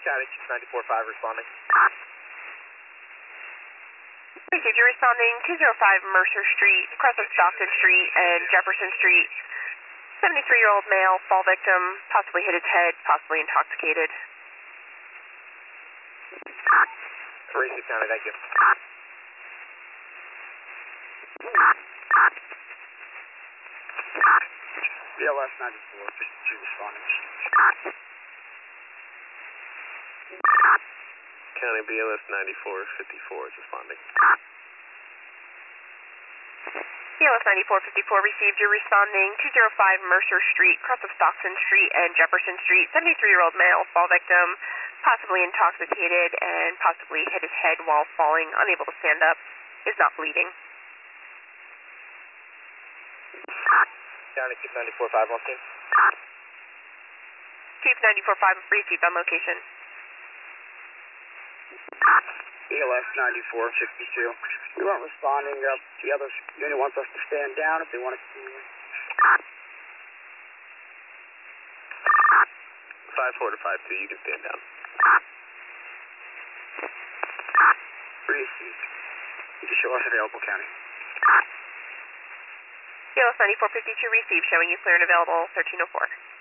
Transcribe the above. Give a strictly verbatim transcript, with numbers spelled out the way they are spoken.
County Chief ninety-four five responding. Received, you're responding two oh five Mercer Street, across of Stockton Street and Jefferson Street. seventy-three-year-old male, fall victim, possibly hit his head, possibly intoxicated. Received, County, thank you. B L S ninety-four fifty-two responding. County B L S ninety-four fifty-four is responding. B L S ninety-four fifty-four received, you're responding two oh five Mercer Street, across of Stockton Street and Jefferson Street. seventy-three-year-old male, fall victim, possibly intoxicated and possibly hit his head while falling, unable to stand up, is not bleeding. County Chief ninety-four five on scene. Chief ninety-four five received on location. B L S ninety-four fifty-two. We weren't responding. Uh, the other unit wants us to stand down if they want to continue. five four to five two, you can stand down. Received. You can show us available, County. B L S ninety-four fifty-two received, showing you clear and available thirteen oh four.